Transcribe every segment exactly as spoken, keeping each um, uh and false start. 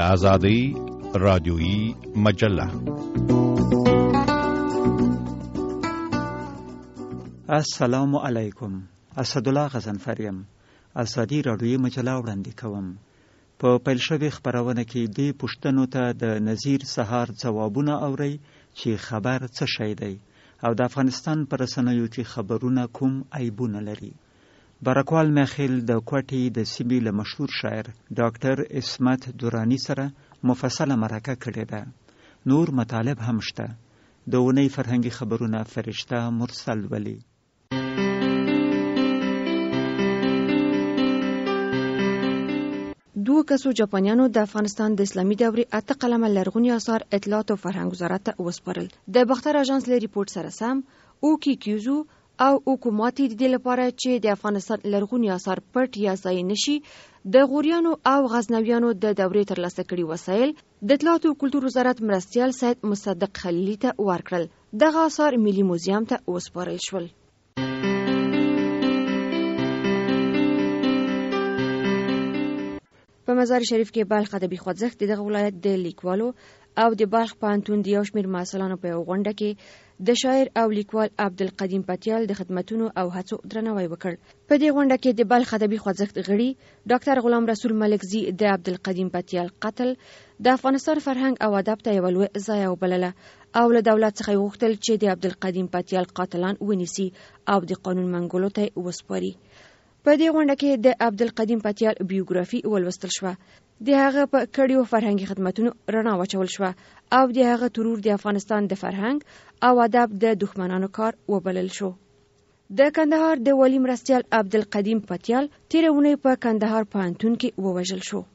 آزادی رادیویی مجله. السلام علیکم. اسدالله غضنفریم. آزادی رادیویی مجله وړاندې کوم. په پیل شوې خپرونه کې دې پوښتنو ته د نظیر سهار ځوابونه اورئ چې خبر څه شی دی او د افغانستان په رسنیو کې خبرونه کوم عیبونه لري. برکوال میخیل د کوټې د سیمې له مشهور شاعر ډاکټر عصمت درانی سره مفصله مرکه کړې ده. نور مطالب هم شته. د اونۍ فرهنګي خبرونه فرشته مرسل ولی. دوه کسو جاپانیانو د افغانستان د اسلامي دورې اته قلمه لرغوني آثار اطلاعات او فرهنګ وزارت ته وسپارل. د باختر اژانس له ریپورت سره سم او کی کیوزو او حکومتي د دې لپاره چې د افغانستان لرغوني آثار پټ یا ځای نشي د غوریانو او غزنویانو د دورې ترلاسه کړي وسایل د اطلاعات او کلتور وزارت مرستیال سید مصدق خلیلی ته ورکړل. دغه آثار ملي موزیم ته وسپارل شول. په مزار شریف کې بلخ ادبي خوځښت دغه ولایت د لیکوالو او د بلخ پوهنتون د یو شمېر محصلانو په یوه غونډه کې د شاعر او لیکوال عبدالقدیم پتیال د خدمتونو او هڅو درناوی وکړ. په دې غونډه کې د بلخ ادبي خوځښت غړي ډاکټر غلام رسول ملکزي د عبدالقدیم پتیال قتل د افغانستان فرهنګ او ادب ته یوه لویه ضایعه وبلله او له دولت څخه یې غوښتل چې د عبدالقدیم پتیال قاتلان ونیسي او د قانون منګولو ته یې وسپاري. په دې غونډه کې د عبدالقدیم پتیال بیوګرافي ولوستل شوه. د هغه په کړیو فرهنګي خدمتونو رڼا واچول شوه او د هغه ترور د افغانستان د فرهنګ او ادب د دښمنانو کار وبلل شو. د کندهار د والي مرستیال عبدالقدیم پتیال تېره اونۍ په کندهار پوهنتون کې ووژل شو.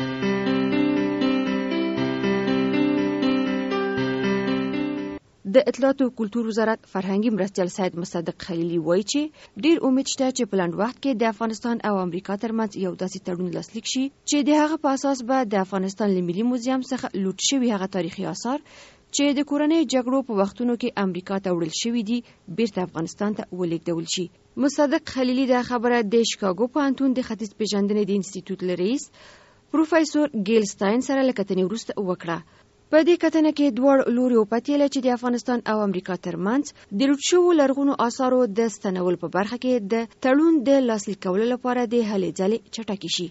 د اطلاعات او کلتور وزارت فرهنګي مرستیال سید مصدق خلیلی وایي چې ډیر امید شته چې په لنډ وخت کې د افغانستان او امریکا ترمنځ یو داسې تړون لاسلیک شي چې د هغه په اساس به د افغانستان له ملي موزیم څخه لوټ شوي هغه تاریخي آثار چې د کورنۍ جګړو په وختونو کې امریکا ته وړل شوي دي بیرته افغانستان ته ولېږدول شي. مصدق خلیلی دا خبره د شیکاګو پوهنتون د ختیځ پیژندنې د انسټیټیوټ له رئیس پروفیسور ګیل سټاین سره له کتنې وروسته وکړه. په دې کتنه کې دواړه لوري وپتېله چې د افغانستان او امریکا ترمنځ د لوټ شوو لرغونو آثارو د ستنولو په برخه کې د تړون د لاسلیک کولو لپاره د هلې ځلې چټکې شي.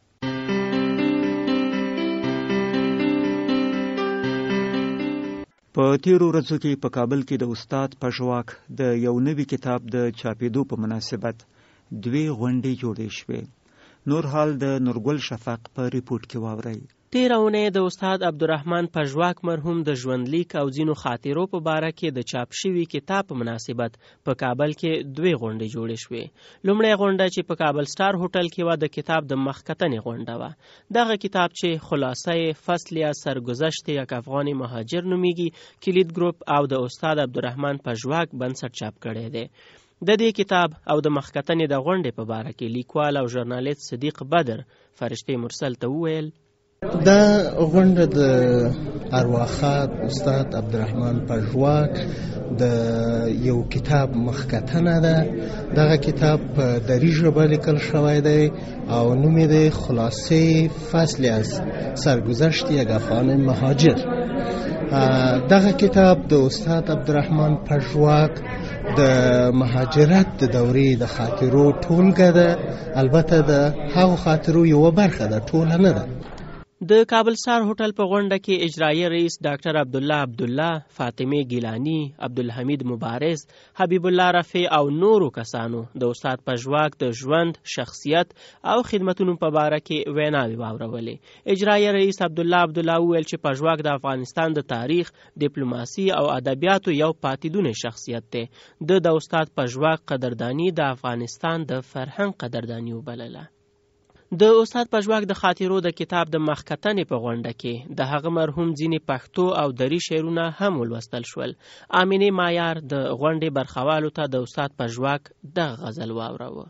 په تیرو ورځو کې په کابل کې د استاد پژواک د یو نوي کتاب د چاپېدو په مناسبت دوې غونډې جوړې شوې. نور حال د نورګل شفق په ریپورت کې واورئ. تیره اونۍ د استاد عبدالرحمن پژواک مرحوم د ژوندلیک او ځینو خاطرو په باره کې د چاپ شوي کتاب په مناسبت په کابل کې دوې غونډې جوړې شوې. لومړۍ غونډه چې په کابل سټار هوټل کې وه د کتاب د مخکتنې غونډه وه. دغه کتاب چې خلاصه فصل یا سرگذشت یک افغان مهاجر نومیږي کلید ګروپ او د استاد عبدالرحمن پژواک بنسټ چاپ کړی دی. د دې کتاب او د مخکتنې د غونډې په باره کې لیکوال او ژورنالیست صدیق بدر فرشته مرسل ته وویل دا غونډه د ارواښاد استاد عبدالرحمن پژواک د یو کتاب مخکتنه ده. دغه کتاب په دری ژبه لیکل شوی دی او نوم یې دی خلاصه فصل از سرگذشت یک افغان مهاجر. دغه کتاب د استاد عبدالرحمن پژواک د مهاجرت د دورې د خاطرو ټولګه ده. البته د هغو خاطرو یوه برخه ده، ټوله نه ده. د کابل سټار هوټل په غونډه کې اجرایي رئیس ډاکټر عبدالله عبدالله، فاطمه ګیلانی، عبدالحمید مبارز، حبیب الله رفیع او نورو کسانو د استاد پژواک د ژوند، شخصیت او خدمتونو په باره کې ویناوې واورولې. اجرایي رئیس عبدالله عبدالله وویل چې پژواک د افغانستان د تاریخ، ډیپلوماسي او ادبیاتو یو پاتیدونی شخصیت دی. د د استاد پژواک قدردانی د افغانستان د فرهنګ قدردانی وبلله. د استاد پژواک د خاطرو د کتاب د مخکتنې په غونډه کې د هغه مرحوم ځینې پښتو او دری شعرونه هم ولوستل شول. امینه مایار د غونډې برخوالو ته د استاد پژواک دغه غزل واوروه.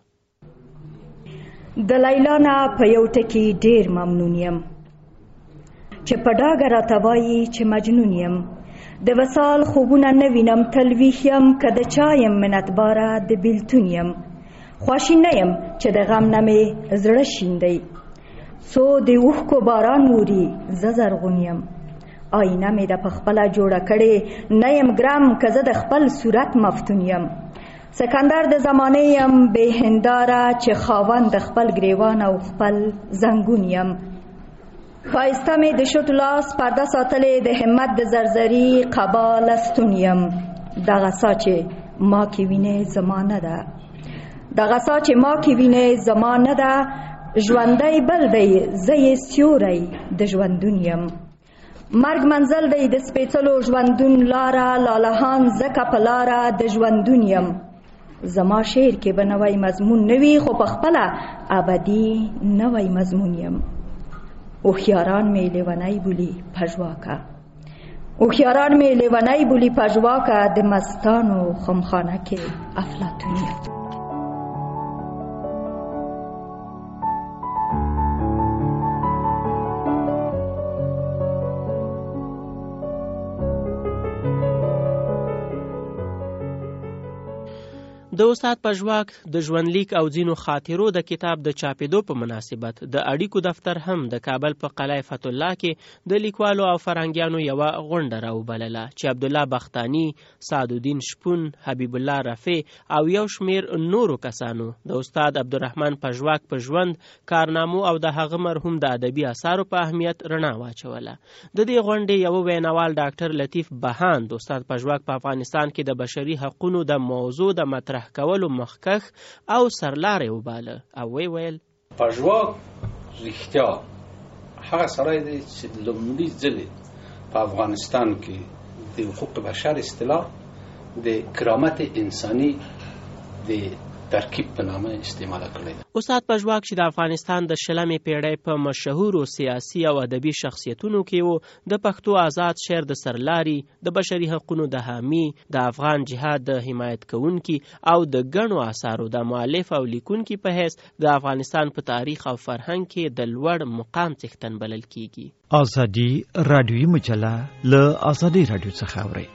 د لیلا نه په یو ټکي ډیر ممنون یم چې په ډاګه راته وایي چې مجنون یم. د وصال خوبونه نه وینم تل ویښ یم که د چا یم منتباره د بیلتون یم. خواشین نه یم چې د غم نه مې زړه شین دی. څو د اوښکو باران ووري زه زرغون یم. آینه مې د پخپله جوړه کړې نه یم ګرم که زه د خپل صورت مفتون یم. سکندر د زمانې یم بې هنداره چې خاوند د خپل ګریوان او خپل زنګون یم. ښایسته مې د شوټ لاس پرده ساتلې د همت د زرزري قبا لستون یم. دغه سا چې ما کې وینې زما نه ده دغه سا چې ما کې وینې زما نه ده ژوندی بل دی زه یې سیوری د ژوندون یم. مرګ منزل دی د سپېڅلو ژوندون لاره لالهان ځکه په لاره د ژوندون یم. زما شعر کې به نوی مضمون نه وي خو پخپله ابدي نوی مضمون یم. هوښیاران مې لیونی بولي پژواکه هوښیاران مې لیونی بولي پژواکه د مستانو خمخانه کې افلاطون یم. د استاد پژواک د ژوندلیک او ځینو خاطرو د کتاب د چاپېدو په مناسبت د اړیکو دفتر هم د کابل په قلعه فتح الله کې د لیکوالو او فرهنګیانو یوه غونډه راوبلله چې عبدالله بختاني، سعدالدین شپون، حبیب الله رفیع او یو شمیر نورو کسانو د استاد عبدالرحمن پژواک په ژوند، کارنامو او د هغه مرحوم د ادبي اثارو په اهمیت رڼا واچوله. د دې غونډې یو ویناوال ډاکټر لطیف بهان د استاد پژواک په افغانستان کې د بشري حقونو د موضوع د مطرح کولو مخکخ او سرلارې وباله او وی ویل پژواک رښتیا هغه سړی دی چې لومړي ځل په افغانستان کې د حقوق بشر اصطلاح د کرامت انساني د ترکیب په نامه استعمال کړی. استاد پژواک چې د افغانستان د شلمې پیړۍ په مشهورو سیاسي او ادبي شخصیتونو کې وو، د پښتو آزاد شعر د سرلاري، د بشري حقونو د حامی، د افغان جهاد د حمایت کوونکي او د ګڼو آثارو د مؤلف او لیکونکي په حیث د افغانستان په تاریخ او فرهنګ کې د لوړ مقام څښتن بلل کیږي. ازادي رادیویي مجله له ازادي رادیو څخه اورئ.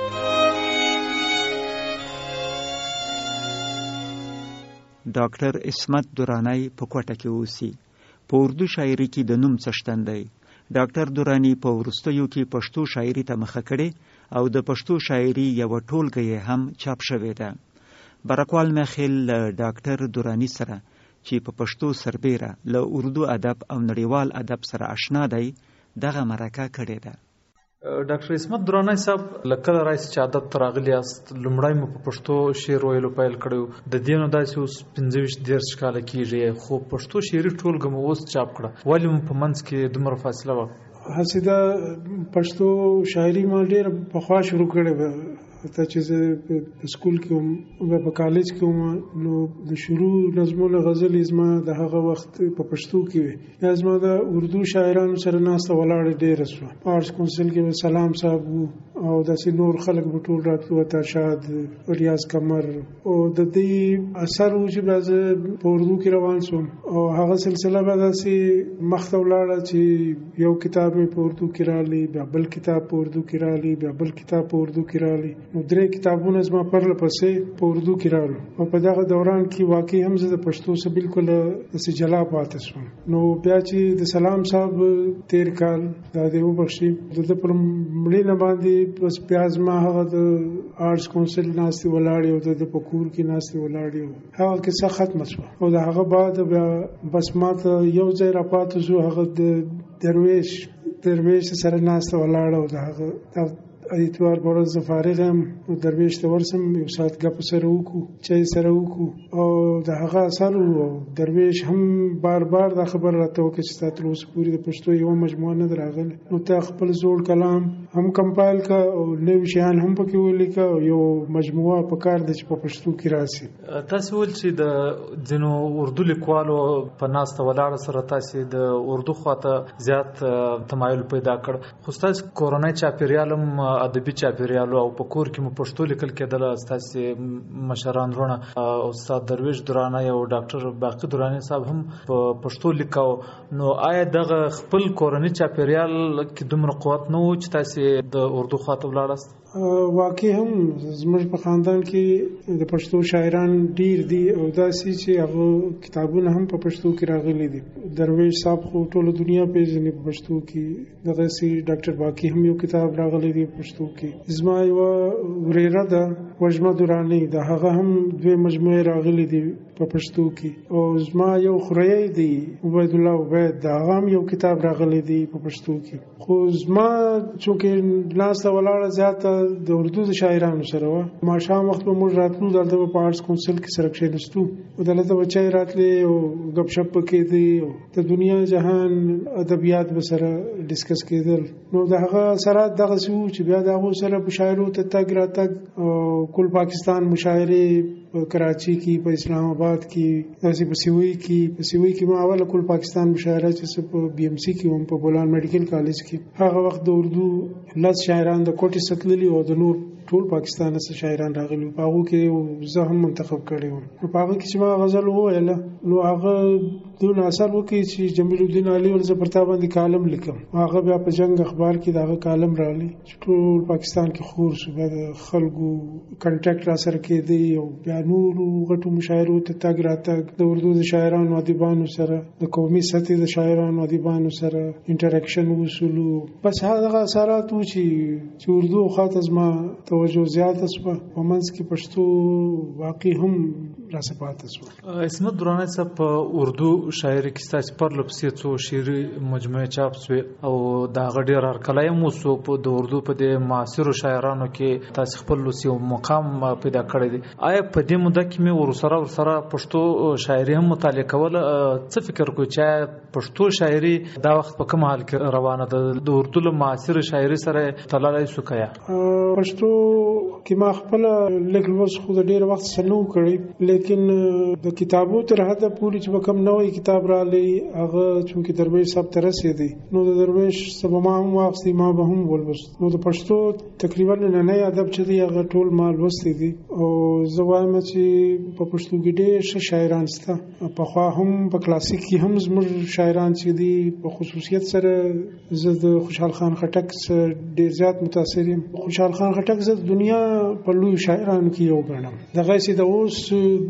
ډاکټر عصمت درانی په کوټه کې اوسي. په اردو شاعري کې د نوم څښتن دی. ډاکټر درانی په وروستیو کې پښتو شاعري ته مخه کړې او د پښتو شاعري یوه ټولګه یې هم چاپ شوې ده. برکوال مخیل له ډاکټر درانی سره چې په پښتو سربیره له اردو ادب او نړیوال ادب سره آشنا دی دغه مرکه کړې ده. ډاکټر عصمت درانی صاحب لکه راځي چې ادب ته راغلی یاست، لومړی مو په پښتو شعر ویلو پیل کړی، د دې نو داسې اوس پنځه ویشت دېرش کاله کېږي، خو پښتو شعري ټولګه مو اوس چاپ کړه، ولې مو په منځ کې دومره فاصله وه؟ هسې دا پښتو شاعري ما ډېره پخوا شروع کړې وه، حتی چې زه په سکول کې وم په کالج کې وم نو د شروع نظمونه غزلې زما د هغه وخت په پښتو کې وې. یا زما د اردو شاعرانو سره ناسته ولاړه ډېره سوه. په آرټس کونسل کې به سلام صاحب وو او داسې نور خلک به ټول راتلو، عطاشاد، ریاض قمر، او د دې اثر و چې بیا زه په اردو کې روان سوم او هغه سلسله به داسې مخته ولاړه چې یو کتاب مې په اردو کې رالی، بیا بل کتاب په اردو کې رالی، بیا بل کتاب په اردو کې رالی، نو درې کتابونه زما پرله پسې په اردو کې رالو او په دغه دوران کې واقعي هم زه د پښتو څخه بالکل داسې جلا پاتې شوم. نو بیا چې د سلام صاحب تیر کال دا دې وبخښي د ده پر مړینه باندې بس بیا زما هغه د آرټس کونسل ناستې ولاړې او د ده په کور کې ناستې ولاړې او هغه کیسه ختمه شوه او د هغه بعد بیا بس ما ته یو ځای راپاتې شو، هغه د درویش درویش سره ناسته ولاړه او د هغه اتوار په ورځ زه فارغ یم نو درویش ته ورسم، یو ساعت ګپ سره وکړو، چای سره وکړو او د هغه اثر و. درویش هم بار بار دا خبر راته وکړه چې ستا تر اوسه پورې د پښتو یوه مجموعه نه ده راغلې، نو ته خپل زوړ کلام هم کمپایل کړه او نوي شیان هم پکې ولیکه او یو مجموعه پکار ده چې په پښتو کې راسي. تاسې ویل چې د ځینو اردو لیکوالو په ناسته ولاړه سره تاسې د اردو خواته زیات تمایل پیدا کړ، خو ستاسې کورنی چاپېریال هم ادبي چاپیریالو او په کور کې مو پښتو لیکل کېدل. ستاسو مشران رونه استاد درویش درانی او ډاکټر باقی درانی صاحب هم په پښتو لیکاو. نو آیا دغه خپل کورنی چاپیریال کې دومره قوت نه و چې تاسو د اردو خاطب لاړاست؟ واقع هم زموږ په خاندان کې د پښتو شاعران ډیر دي او داسې چې هغه کتابونه هم په پښتو کې راغلي دي. درویش صاحب خو ټوله دنیا پیژني په پښتو کې. دغه سي ډاکټر باقی هم یو کتاب راغلی دی په پښتو کې. زما یو وريره ده وجمه درانی د هغه هم دوه مجموعه راغلي دي په پښتو کې. او زما یو خوري دی عبید الله عبید د هغه هم یو کتاب راغلی دی په پښتو کې. خو زما چې لاس ته ولاړه زیاته د اردو د شاعرانو سره و. ما شام وخت په موږ راتلو دلته په آرټس کونسل کې سره کېنستو او دلته بچای راتلې او غپ شپ پکې دی د دنیا جهان ادبیات به سره ډیسکس کېدل. نو د هغه سره دغه سو چې بیا دغه سره په شاعرو ته تګ راتګ او کل پاکستان مشاعره کراچي کې په اسلام آباد کې داسې په سیوی کې په سیوی کې ما اوله کل پاکستان مشاعره چې په بي ام سي کې هم په بولان میډیکل کالج کې هغه وخت د اردو لس شاعران د کوټې ستللي او د نور ټول پاکستان څخه شاعران راغلي. په هغه کې زه هم منتخب کړی وم. په هغه کې چې ما غزل وویله نو هغه دون اثر وکړي چې جمیل الدین علي ول زبرتا باندې کالم لیکم. هغه بیا په جنگ اخبار کې دغه کالم راغلی چې ټول پاکستان کې خور شو. د خلکو کنټاکټ را سره کې دی او بیا نور غټو مشاعرو ته تاګ راتګ د اردو د شاعرانو ادیبانو سره د قومي سطح د شاعرانو ادیبانو سره انټریکشن وصولو. بس هغه اثرات و چې چې اردو خاطر زما توجه زیات اسوه په منځ کې پښتو واقعي هم را سپات اسوه. اسمت درانی صاحب په اردو شاعري کې ستاسو پر لپسې څو شعري مجموعه چاپ شوې او دا غډیر هرکلای مو سو په د اردو په د معاصرو شاعرانو کې تاسو خپل لوسی مقام پیدا کړی دی. آیا په دې مده کې مې ورسره ورسره پښتو شاعري هم مطالعه کول څه فکر کوئ چې پښتو شاعري دا وخت په کوم حال کې روانه ده د اردو له معاصر شاعري سره تللای سو کیا؟ پښتو کې ما خپل لیکل وس خو د ډیر وخت سره کړی لیکن د کتابو تر حده پوری چې کوم نوې کتاب را لې هغه چې درویش صاحب ته رسېدی نو د درویش صاحب ما هم واخسي ما به هم ولوست. نو د پښتو تقریبا نه نه ادب چې دی هغه ټول ما لوستي دي او زه وایم چې په پښتو کې ډېر ښه شاعران شته. په خوا هم په کلاسیک کې هم زموږ شاعران چې دي په خصوصیت سره زه د خوشحال خان خټک سره ډېر زیات متاثر یم. خوشحال خان خټک زه د دنیا په لوی شاعرانو کې یو ګڼم. دغه چې د اوس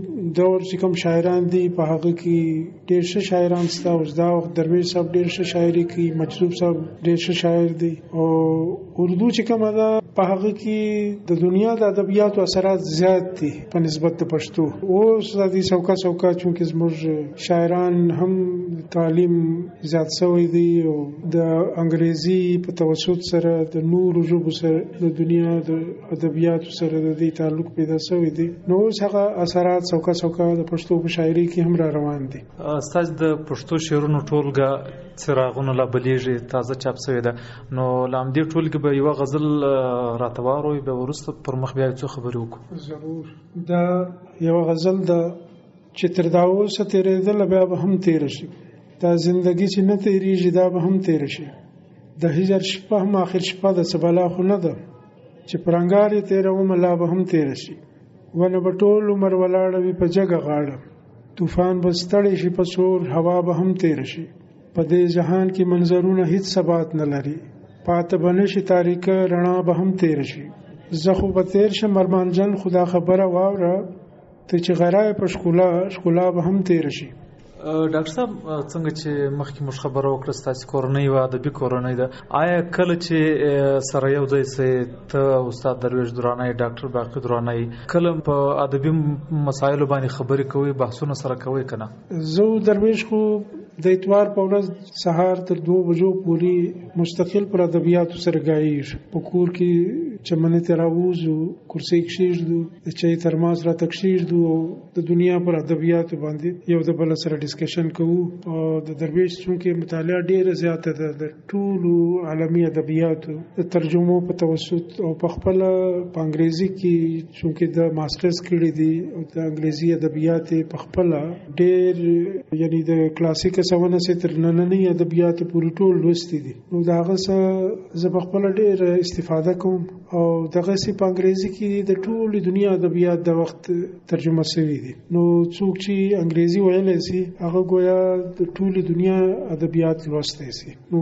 دور چې کوم شاعران دي په هغه کې ډېر ښه شاعران شته. اوس دا وخت درویش صاحب ډېر ښه شاعري کوي، مجذوب صاحب ډېر ښه شاعر دی او اردو چې کومه ده په هغه کې د دنیا د ادبیاتو اثرات زیات دي په نسبت د پښتو. اوس د دې سوکا سوکا چې زموږ شاعران هم تعلیم زیات شوی دی او د انګریزي په توسط سره د نورو ژبو سره د دنیا د ادبیاتو سره د دې تعلق پیدا شوی دی. نو اوس هغه اثرات سوکا سوکا د پښتو په شاعري کې هم را روان دي. استاد د پښتو شعرونو ټولګه څراغونه لا بلیږي تازه چاپ شوی ده. نو لام دې ټولګه به یو غزل راتوارو به ورسته پر مخ بیا څه خبرې وکړو. ضرور دا یو غزل ده چې تر دا اوسه تیرېدل بیا به هم تیر شي. دا زندگی چې نه تیریږي دا به هم تیر شي. د هجر شپه هم اخر شپه د سبلا خو نه ده چې پرنګاري تیروم لا به هم تیر شي. ونه به ټول عمر ولاړ وي په جګه غاړه طوفان به ستړی شي په سور هوا به هم تیر شي. په دې جهان کې منظرونه هیڅ ثبات نه لري پاته بنشي تاریکه رڼا به هم تیر شي. زه خو به تیر شم ارمان جان خدا خبره واوره ته چې غرای په شکولا شکولا به هم تیر شي. ډاکټر صاحب څنګه چې مخکې موږ خبره وکړه ستاسو کورنۍ و ادبي کورنۍ ده آیا کله چې سره یو ځای سي ته استاد درویش درانی ډاکټر باقی درانی کله په ادبي مسایلو باندې خبرې کوي بحثونه سره کوي کنه؟ زه درویش خو د اتوار په ورځ سهار تر دوه بجو پورې مستقل پر ادبیاتو سره غایې په کور کې چمنې ته راووځو، کرسۍ کښېږدو، د چای ترماس راته کښېږدو او د دنیا پر ادبیاتو باندې یو د بل سره ډسکشن کوو. او د درویش چونکې مطالعه ډېره زیاته ده د ټولو عالمي ادبیاتو د ترجمو په توسط او په خپله په انګریزي کې چونکې د ماسټرز کړي دي او د انګریزي ادبیات په خپله ډېر یعنی د کلاسیک سونه سي تر نننۍ ادبیاتو پورې ټول لوستي دي. نو د هغه څه زه په خپله ډېر استفاده کوم او دغسې په انګریزي کې د ټولې دنیا ادبیات د وخت ترجمه شوي دي. نو څوک چې انګریزي ویلی سي هغه ګویا د ټولې دنیا ادبیات لوستی سي. نو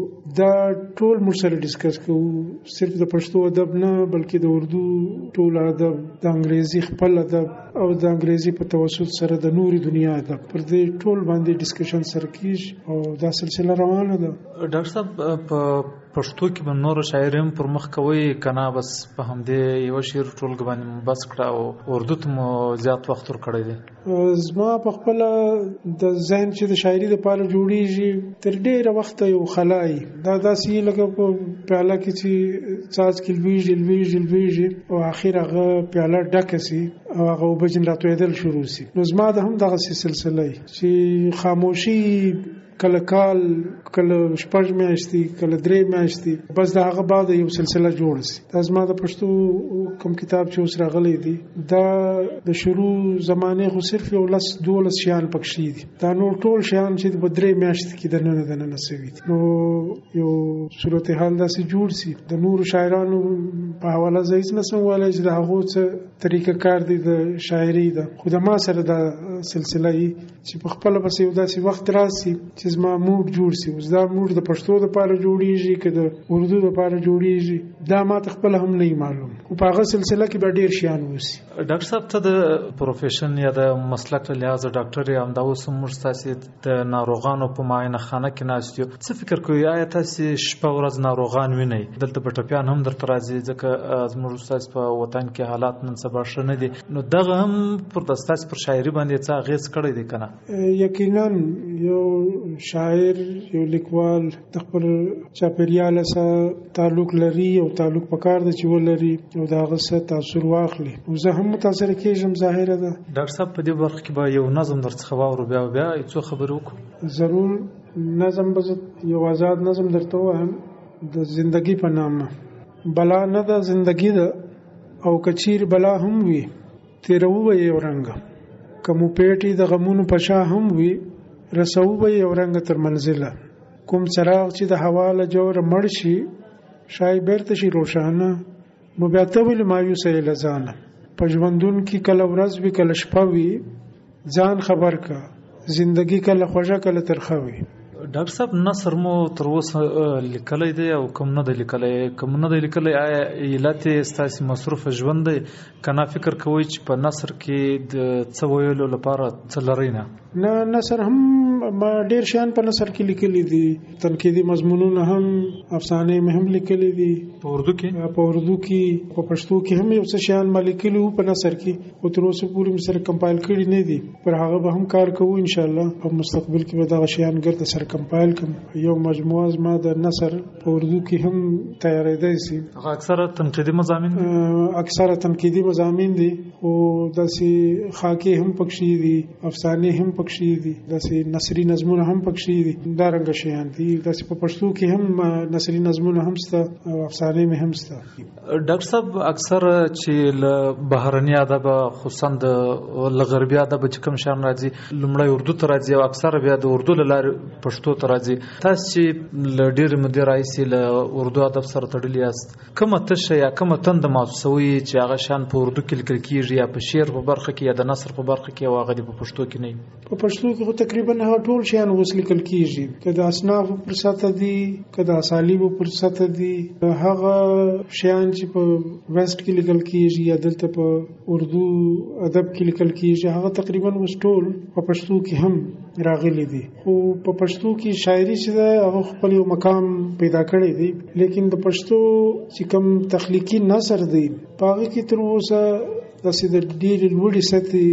دا ټول موږ سره ډسکس کوو، صرف د پښتو ادب نه بلکې د اردو ټول ادب، د انګریزي خپل ادب او د انګریزي په توسط سره د نورې دنیا ادب، پر دې ټول باندې ډسکشن سره کیږي او دا سلسله روانه ده. ډاکټر صاحب په پښتو کې به نور شاعرین پر مخ کوي کنه بس په همدې یو شعر ټولګه باندې بس کړه او اردو ته مو زیات وخت ورکړی دی؟ زما په خپله د ذهن چې د شاعري دپاره جوړېږي تر ډېره وخته یو خلای دا داسې لکه په پیاله کې چې څاڅکي لویږي لویږي لویږي او اخر هغه پیاله ډکه سي او هغه اوبه ځینې راتویدل شروع سي. نو زما د هم دغسې سلسله چې خاموشي کله کال، کله شپږ میاشتې، کله درې میاشتې، بس د هغه بعد یو سلسله جوړه سي. دا زما د پښتو کوم کتاب چې اوس راغلی دی دا د شروع زمانې خو صرف یو لس دولس شیان پکښې دي. دا نور ټول شیان چې په درې میاشتې کې دننه دننه سوي دي. نو یو صورتحال داسې جوړ سي. د نورو شاعرانو په حواله زه هېڅ نه سم ویلی چې د هغو څه طریقه کار دی د شاعري ده، خو د ما سره دا سلسله یي چې په خپله بس یو داسې وخت راسي چې زما موډ جوړ سي. اوس دا موډ د پښتو دپاره جوړېږي که د اردو دپاره جوړېږي دا ما ته خپله هم نه معلوم، خو په هغه سلسله کې به ډېر شیان وسي. ډاکټر صاحب ته د پروفیشن یا د مسلک له لحاظه ډاکټر یې همدا اوس هم موږ ستاسې د ناروغانو په معاینه خانه کې ناست یو، څه فکر کوئ آیا تاسې شپه ورځ ناروغان وینئ؟ دلته به ټپیان هم درته راځي ځکه زموږ ستاسې په وطن کې حالات نن سبا ښه نه دي، نو دغه هم پر د ستاسې پر شاعري باندې څه اغېز کړی دی که نه؟ یقینا یو شاعر یو لیکوال د خپل چاپېریال سره تعلق لري او تعلق پکار دی چې ولري او د هغه څه تاثر واخلي. او زه هم متاثره کېږم، ظاهره ده. ډاکټر صاحب په دې برخه کې به یو نظم درڅخه واورو، بیا بیا څو خبرې وکړو. ضرور. نظم به یو آزاد نظم درته ووایم د زندگی په نامه. بلا نه ده زندگی ده او کچیر بلا هم وي تیرو به یو رنګه، که مو پیټي د غمونو په شا هم وي رسو به یو رنګ تر منزله. کوم څراغ چې د هوا له جوره مړ شي شاید بیرته شي روښانه، نو بیا ته ولې مایوسه یې له ځانه. په ژوندون کې کله ورځ وي کله شپه وي، ځان خبر کا زندگی کله خوږه کله ترخه وي. ډاکټر صاحب نثر مو تر اوسه لیکلی دی او کوم نه دی لیکلی؟ کوم نه دی لیکلی آیا علت یې ستاسې مصروفه ژوند دی که نه فکر کوئ چې په نثر کې د څه ویلو لپاره څه لرئ نه؟ نه، نثر هم ما ډیر شیان په نثر کې لیکلي دي، تنقیدي مضمونونه هم، افسانې مې هم لیکلي دي په اردو کې. په اردو کې په پښتو کې هم یو څه شیان ما لیکلي وو په نثر کې، خو تر اوسه پورې مې سره کمپایل کړي نه دي. پر هغه به هم کار کوو ان شاء الله. په مستقبل کې به دغه شیان ګرد سره کمپایل کوم. یو مجموعه زما د نثر په اردو کې هم تیارېدای شي. هغه اکثره تنقیدي مضامین دي. اکثره تنقیدي مضامین دي، خو داسې خاکې هم پکښې دي، افسانې هم پکښې دي، داسې نثري نظمونه هم پکښې دي. دا رنګه شیان دي. داسې په پښتو کې هم نثري نظمونه هم شته او افسانې مې هم شته. ډاکټر صاحب اکثره چې له بهرني ادب خصوصا د له غربي ادب چې کوم شیان راځي لومړی اردو ته راځي او اکثره بیا د اردو له لارې پښتو ته راځي. تاسو چې له ډېرې مودې راهیسې له اردو ادب سره تړلي یاست، کومه تشه یا کومه تنده محسوسوئ چې هغه شیان په اردو کې لیکل کېږي یا په شعر په برخه کې یا د نثر په برخه کې او هغه دې په پښتو کې نه وي؟ په پښتو کې خو تقریبا هغه ټول شیان اوس لیکل کېږي، که د اصنافو پر سطحه دي که د اسالیبو پر سطحه دي. هغه شیان چې په ویسټ کې لیکل کېږي یا دلته په اردو ادب کې لیکل کېږي هغه تقریبا اوس ټول په پښتو کې هم راغلي دي. خو په پښتو کې شاعري چې ده هغه خپل یو مقام پیدا کړی دی، لیکن د پښتو چې کوم تخلیقي نثر دی په هغه کې تر اوسه داسې د ډېرې لوړې سطحې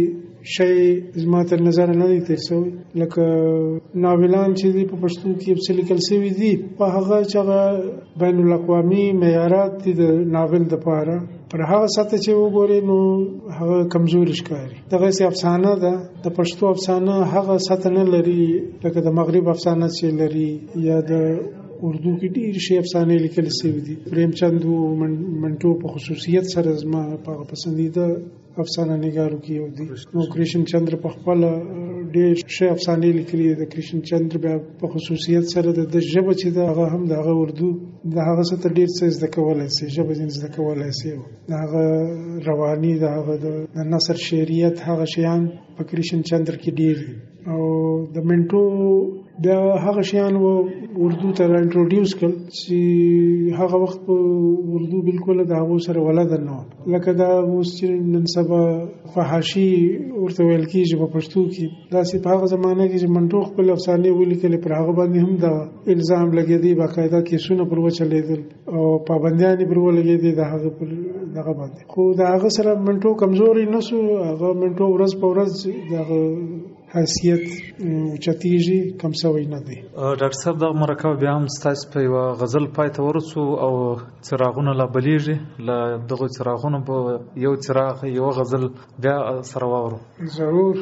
شی زما تر نظر نه دی تیر شوی لکه ناولان چې دی په پښتو کې څه لیکل شوي دي په هغه چې هغه بین الاقوامي معیارات دي د ناول دپاره پر هغه سطح چې وګورې نو هغه کمزوري ښکاري. دغسې افسانه ده د پښتو افسانه هغه سطح نه لري لکه د مغرب افسانه چې لري یا د اردو کې ډېر شي افسانې لیکل شوي دي. پریم چند و منټو په خصوصیت سره زما په هغه پسندیده افسانه نګارو کې یو دی. نو کرشن چندر په خپل ډېر ښه افسانې لیکلي دي. د کرشن چندر بیا په خصوصیت سره د ژبه چې د هغه هم د هغه اردو د هغه سره ډېر څه زده کولی شي، ژبه ځینې زده کولی شي. د هغه رواني د هغه د نثر شعریت هغه شیان په کرشن چندر کې ډېر دي. او د منټو بیا هغه شیان و اردو ته انټروډیوس کړل چې هغه وخت په اردو بالکل د هغو سره ولده نه وه. لکه دا اوس چې نن سبا فحاشي ورته ویل کېږي په پښتو کې، داسې په هغه زمانه کې چې منټو خپل افسانې ولیکلې پر هغه باندې هم د الزام لګېدی، باقاعده کیسونه پر وچلېدل او پابندیانې پر ولګېدې د هغه پر دغه باندې. خو د هغه سره منټو کمزوري نه شو. هغه منټو ورځ په ورځ دغه حیثیت اوچتېږي، کم شوی نه دی. ډاکټر صاحب دغه مرکه بیا هم ستاسو په یوه غزل پای ته ورسو او څراغونه لا بلیږي. له دغو څراغونو به یو څراغ یوه غزل بیا سره واورو. ضرور.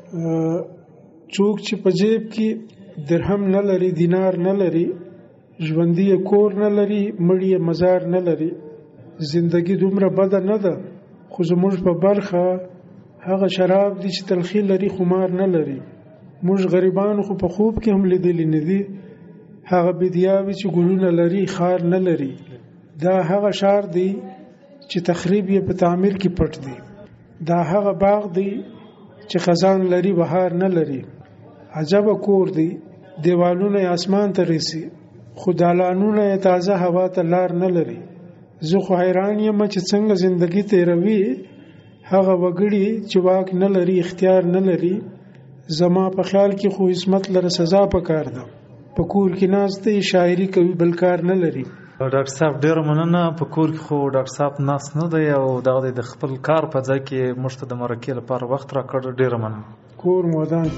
څوک چې په جیب کې درهم نه لري، دینار نه لري، ژوندي کور نه لري، مړی مزار نه لري، زندگی دومره بده نه ده، خو زموږ په برخه هغه شراب دي چې تلخی لري خمار نه لري. موږ غریبانو خو په خوب کې هم لیدلی نه دي، هغه بیدیاوي چې ګلونه لري خار نه لري. دا هغه شار دی چې تخریب یې په تعمیر کې پټ دی. دا هغه باغ دی چې خزان لري بهار نه لري. عجبه کور دی دیوالونه یې اسمان ته رسي، خو دالانونه یې تازه هوا ته لار نه لري. زه خو حیران یم چې څنګه زندگی تیروي هغه وګړي چې واک نه لري، اختیار نه لري. زما په خیال کې خو عصمت لره سزا پکار ده، په کور کې ناست دی شاعري کوي بل کار نه لري. ډاکټر صاحب ډېره مننه. په کور کې خو ډاکټر صاحب ناست نه دی او دغه د خپل کار په ځای کې موږ ته د مرکې لپاره وخت راکړ. ډېره مننه. کور مودان.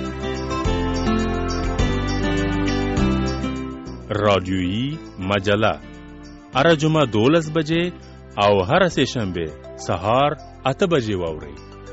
رادیویی مجله هره جمعه دولس بجې او هره سه شنبه سهار اته بجې واورئ.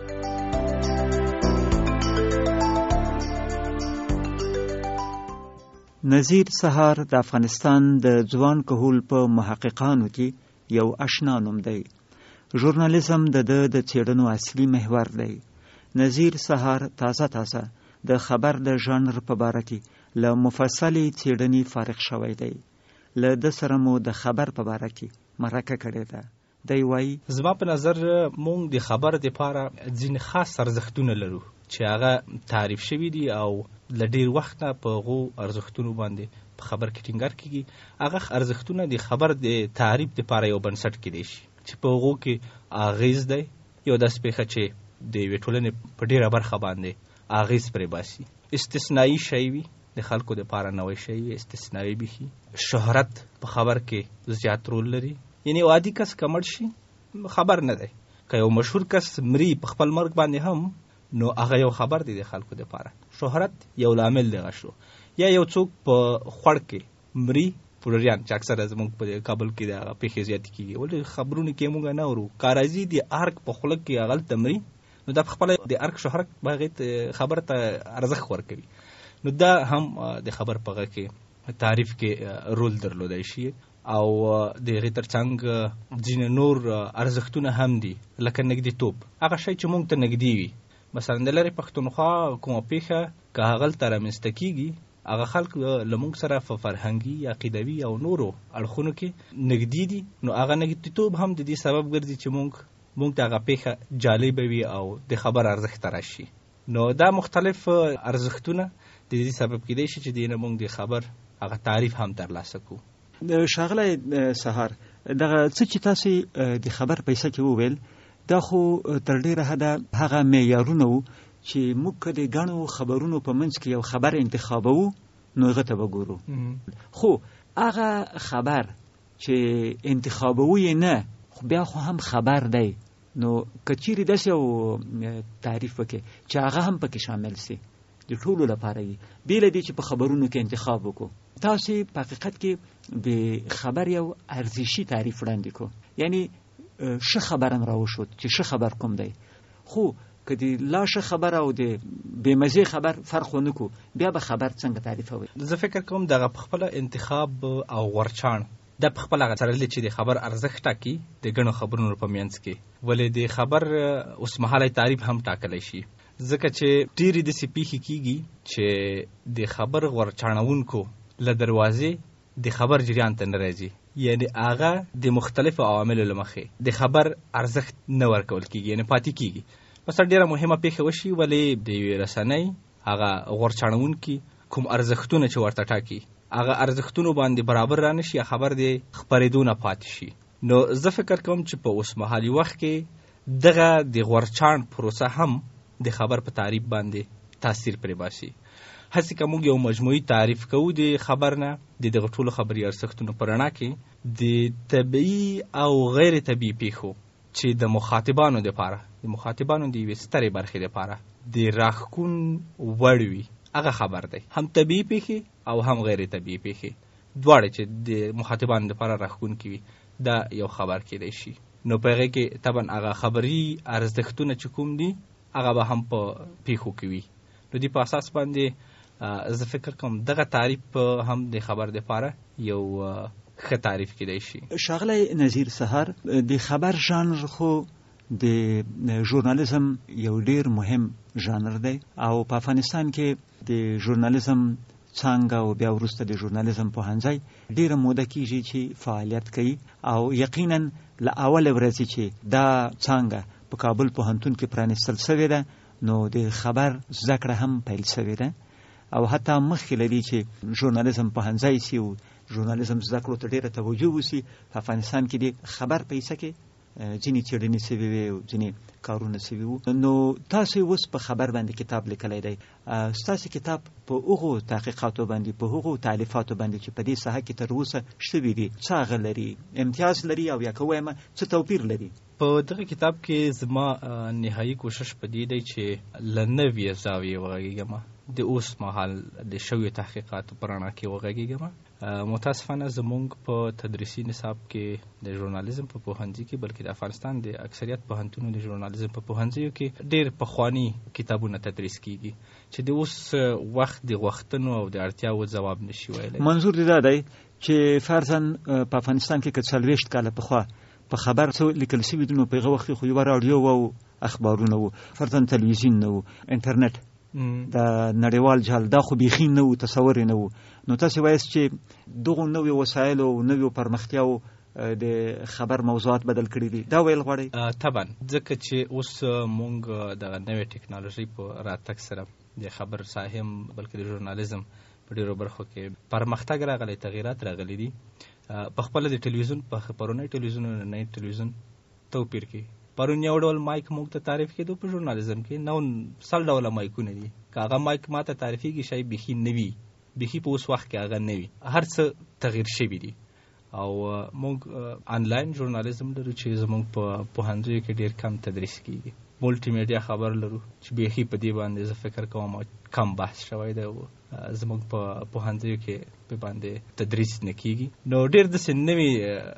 نظیر سهار د افغانستان د ځوان کهول په محققانو کې یو آشنا نوم دی. ژورنالیزم د ده د څېړنو اصلي محور دی. نظیر سهار تازه تازه د خبر د ژانر په باره کې له مفصلې څېړنې فارغ شوی دی. له ده سره مو د خبر په باره کې مرکه کړې ده. دی وایي زما په نظر مونږ د خبر دپاره ځینې خاص ارزښتونه لرو چې هغه تعریف شوي دي او له ډېر وخت نه په هغو ارزښتونو باندې په خبر کې ټینګار کېږي. هغه ارزښتونه د خبر د تعریف دپاره یو بنسټ کېدی شي چې په هغو کې اغېز دی. یو داسې پېښه چې د یوې ټولنې په ډېره برخه باندې اغېز پرې باسي، استثنایي شی وي، د خلکو دپاره نوی شی وي، استثنایي بیخي. شهرت په خبر کې زیات رول لري. یعنی یو عادي کس که مړ شي خبر نه دی، که یو مشهور کس مري په خپل مرګ باندې هم، نو هغه یو خبر دی د خلکو دپاره. شهرت یو لامل دغه شو. یا یو څوک په خوړ کې مري، پوډریان چې اکثره زموږ په کابل کې د هغه پېښې زیاتې کېږي، ولې خبرونه کې موږ نه اورو. کاراځي د ارګ په خوله کې هغلته مري، نو دا پخپله د ارګ شهرت هغې خبر ته ارزښت ورکوي. نو دا هم د خبر په هغه کې تعریف کې رول درلودی شي. او د هغې تر څنګ ځینې نور ارزښتونه هم دي لکه نږدېتوب، هغه شی چې موږ ته نږدې وي. مثلا د لرې پښتونخوا کومه پېښه که هغلته رامنځته کېږي، هغه خلک له موږ سره په فرهنګي، عقیدوي او نورو اړخونو کې نږدې دي. نو هغه نږدېتوب هم د دې سبب ګرځي چې موږ موږ ته هغه پېښه جالبه وي او د خبر ارزښت ته راشي. نو دا مختلف ارزښتونه د دې سبب کېدی شي چې دې نه موږ د خبر هغه تعریف هم ترلاسه کړو. ښاغلی سهار، دغه څه چې تاسې د خبر پیسه کې وویل، دا خو تر ډېره حده هغه معیارونه وو چې موږ که د ګڼو خبرونو په منځ کې یو خبر انتخابوو نو هغه ته به ګورو. خو هغه خبر چې انتخابوو یې نه، خو بیا خو هم خبر دی، نو کچيري داسې یو تعریف وکړي چې هغه هم پکې شامل سي د ټولو لپاره وي بیل دي چې په خبرونو کې انتخاب وکړو. تاسو په حقیقت کې د خبر یو ارزشي تعریف وړاندې کو، یعنی ښه خبرم راوښود چې ښه خبر کوم دی، خو کدی لا ښه خبر او د بې مزه خبر فرق ونکو بیا به خبر څنګه تعریفوي؟ زه فکر کوم دغه په خپل انتخاب او غورچاڼ د په خپل هغه سره چې د خبر ارزښت ټاکي د ګڼو خبرونو په منځ کې، ولې د خبر اوس مهاله تعریف هم ټاکلی شي، ځکه چې ډېرې داسې پیښې کیږي چې د خبر غورچاڼونکو له دروازې د خبر جریان ته نه راځي، یعنی هغه د مختلفو عواملو له مخې د خبر ارزښت نه ورکول کیږي، یعنی پاتې کیږي. مثلا ډېره مهمه پیښه وشي ولې د یوې رسنۍ هغه غورچاڼونکي کوم ارزښتونه چې ورته ټاکي هغه ارزښتونو باندې برابر را نشي، خبر د خپرېدو نه پاتې شي. نو زه فکر کوم چې په اوس مهالي وخت کې دغه د غورچاڼ پروسه هم د خبر په تعریف باندې تاثیر پرې باسي. هسې که موږ یو مجموعي تعریف کوو د خبر نه د دغه ټولو خبري ارزښتونو په رڼا کې د طبیعي او غیر طبیعي پیښو چې د مخاطبانو دپاره د مخاطبانو د یوې سترې برخې دپاره د راښکون وړ وي، هغه خبر دی، هم طبیعي پیښې او هم غیر طبیعي پیښې دواړه چې د مخاطبانو لپاره راښکونکي وي دا یو خبر کېدی شي. نو په هغې کې طبعا هغه خبري ارزښتونه چې کوم دي هغه به هم په پیښو کې وي. نو دې په اساس باندې زه فکر کوم دغه تعریف هم د خبر لپاره یو ښه تعریف کېدی شي. ښاغلی نظیر سهار، د خبر ژانر خو د ژورنالیزم یو ډیر مهم ژانر دی او په افغانستان کې د ژورنالیزم څانګه او بیا وروسته د ژورنالیزم پوهنځی ډیره موده کیږي چې فعالیت کوي او یقینا له اول ورځې چې دا څانګه په کابل پوهنتون کې پرانیستل شوې ده نو د خبر زده کړه هم پیل شوې ده او حتی مخکې له دې چې ژورنالیزم پوهنځی سي او ژورنالیزم زده کړو ته ډیره توجه وسي په افغانستان کې د خبر په حصه کې ځینې څېړنې سوي وي او ځینې کارونه سوي وو. نو تاسو اوس په خبر باندې کتاب لیکلی دی، ستاسو کتاب په هغو تحقیقاتو باندې په هغو تالیفاتو باندې چې په دې ساحه کې تر اوسه شوي دي څه هغه لري، امتیاز لري او یا که ووایم څه توپیر لري؟ په دغه کتاب کې زما نهایي کوشش په دې دی چې له نوې زاویې وغږېږم، د اوس مهال د شویو تحقیقاتو په رڼا کې وغږېږم. متاسفانه زمونږ په تدریسي نصاب کې د ژورنالیزم په پوهنځي کې بلکې د افغانستان د اکثریت پوهنتونونو د ژورنالیزم په پوهنځیو کې ډېر پخواني کتابونه تدریس کیږي چې د اوس وخت د غوښتنو او د اړتیاو ځواب نشي ویلی. منظور دی دا دی چې فرضاً په افغانستان کې که څلوېښت کاله پخوا په خبر څه لیکل شوي دي نو په هغه وخت کې خو یوه راډیو او اخبارونه وو، فرضاً تلویزیون نه وو، انټرنټ د نړیوال جال دا خو بیخي نه وو، تصور یې نه وو. نو تاسو وایاست چې دغو نویو وسایلو او نویو پرمختیاو د خبر موضوعات بدل کړي دي، دا ویل غواړئ؟ طبعا ځکه چې اوس مونږ د نوې ټکنالوژي په راتګ سره د خبر ساحه هم بلکې د ژورنالیزم په ډېرو برخو کې پرمختګ راغلی، تغیرات راغلي دي. په خپله د ټلویزیون په پرونی ټلویزیون او نننی ټلویزیون توپیر کوي. پرون یو ډول مایک موږ ته تعریف کېدو په ژورنالیزم کې نو سل ډوله مایکونه دي، که هغه مایک ما ته تعریفېږي شاید بیخي نه وي، بیخي په اوس وخت کې هغه نه وي، هر څه تغییر شوي دي. او موږ آنلاین ژورنالیزم لرو چې زموږ په پوهنځیو کې ډېر کم تدریس کېږي. مولټي میډیا خبر لرو چې بیخي په دې باندې زه فکر کوم کم بحث شوی دی او زموږ په پوهنځیو کې په باندې تدریس نه کېږي. نو ډېر داسې نوي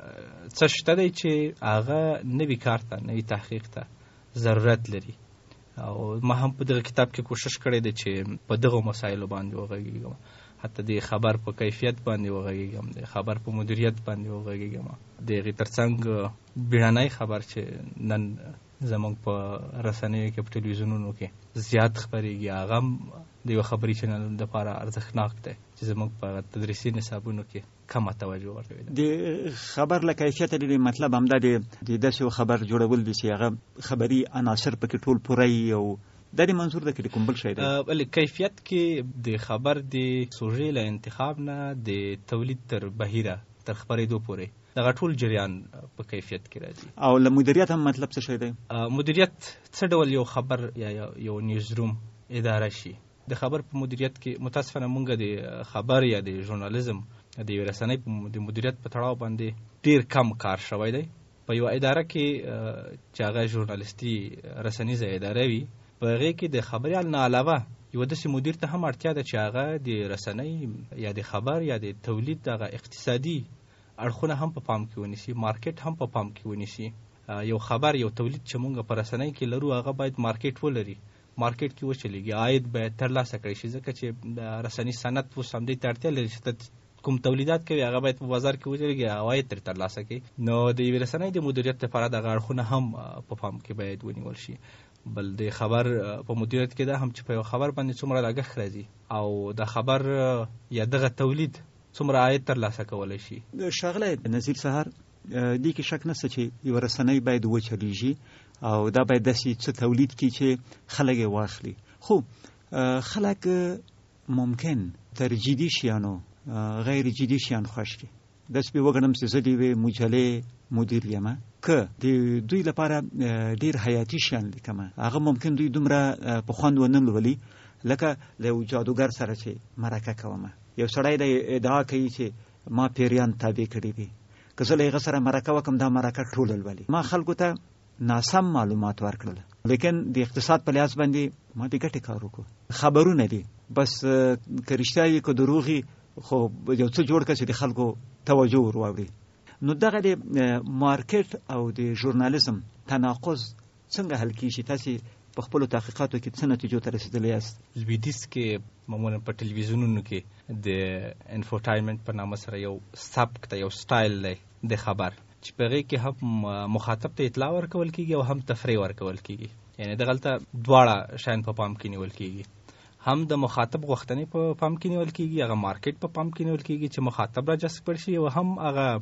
څه شته دی چې هغه نوي کار ته نوي تحقیق ته ضرورت لري او ما هم په دغه کتاب کې کوشش کړی دی چې په دغو مسایلو باندې وغږېږم، حتی د خبر په کیفیت باندې وغږېږم، د خبر په مدیریت باندې وغږېږم، د هغې تر څنګ بیړنی خبر چې نن زموږ په رسنیو کې په ټلویزیونونو کې زیات خپرېږي هغه هم د یو خبري چینل دپاره ارزښتناک دی چې زموږ په تدریسي نصابونو کې کمه توجه ورکوي. د خبر له کیفیت لري مطلب همدا دی د داسې یو خبر جوړول دي چې هغه خبري عناصر پکې ټول پوره وي او دا د منظور ده کې کوم بل شی دی؟ بلې کیفیت کې د خبر د سوژې له انتخاب نه د تولید تر بهیره تر خپرېدو پورې دغه ټول جریان په کیفیت کې راځي. او له مدیریت هم مطلب څه شی دی؟ مدیریت څه ډول یو خبر یا یو نیوز روم اداره شي. د خبر په مدیریت کې متاسفانه مونږ د خبر یا د ژورنالیزم د یو رسنۍ د مدیریت په تړاو باندې ډیر کم کار شوی دی په یو اداره کې چې هغه ژورنالیستي رسنیزه اداره وي، په هغې کې د خبریال نه علاوه یو داسې مدیر ته هم اړتیا ده چې هغه د رسنۍ یا د خبر یا د تولید دغه اقتصادي اړخونه هم په پام کې ونیسي، مارکیټ هم په پام کې ونیسي. یو خبر یو تولید چې مونږ په رسنۍ کې لرو هغه باید مارکیټ ولري، مارکیټ کې وچلېږي، عاید باید ترلاسه کړی شي، ځکه چې د رسنۍ صنعت اوس همدې ته اړتیا لري چې کوم تولیدات کوي هغه باید په بازار کې وچلېږي، عواید ترې ترلاسه کړي. نو د یوې رسنۍ د مدیریت لپاره دغه اړخونه هم په پام کې باید ونیول شي. بل د خبر په مدیریت کې دا هم چې په یو خبر باندې څومره لګښت راځي او د خبر یا دغه تولید څومره عاید ترلاسه کولی شي. ښاغلی نظیر سهار، دې کې شک نشته چې یوه رسنۍ باید وچلېږي او دا باید داسې څه تولید کړي چې خلک یې واخلي. خو خلک ممکن تر جدي شیانو غیر جدي شیان خوښ کړي. داسې به وګڼم چې زه د یوې مجلې مدیر یم، که د دوی لپاره ډېر حیاتي شیان لیکم، هغه ممکن دوی دومره په خوند ونه لولي لکه له یو جادوګر سره چې مرکه کوم. یو سړی د ادعا کوي چې ما پیریان تابع کړي دي، که زه له هغه سره مرکه وکړم دا مرکه ټوله لولي. ما خلکو ته ناسم معلومات ورکړل، لیکن د اقتصاد په لحاظ باندې ما د ګټې کار وکړو. خبرونه دي بس که رښتیا وي که دروغ وي، خو یو څه جوړ کړه چې د خلکو توجه ور واوړي. نو دغه د مارکیټ او د ژورنالیزم تناقض څنګه حل کیږي؟ تاسې په خپلو تحقیقاتو کې څه نتیجو ته رسېدلی یاست؟ لویدیځ کې معمولا په ټلویزیونونو کې د انفوټایمنټ په نامه سره یو سبک ته یو سټایل دی د خبر چې په هغې کې هم مخاطب ته اطلاع ورکول کېږي او هم تفریح ورکول کېږي. یعنې دغلته دواړه شیان په پام کې نیول کېږي، هم د مخاطب غوښتنې په پام کې نیول کېږي، هغه مارکیټ په پام کې نیول کېږي چې مخاطب را جذب شي، او هم هغه